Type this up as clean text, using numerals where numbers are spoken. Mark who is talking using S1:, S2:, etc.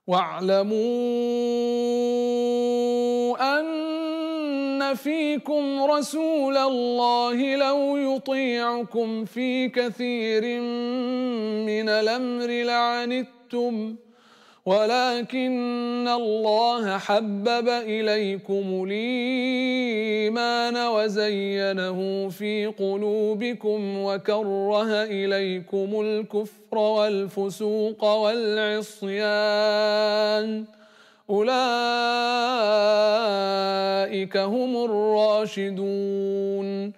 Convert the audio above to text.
S1: واعلموا أن فيكم رسول الله لو يطيعكم في كثير من الأمر لعنتم ولكن الله حبب إليكم الإيمان وزينه في قلوبكم وكره إليكم الكفر والفسوق والعصيان أولئك هم الراشدون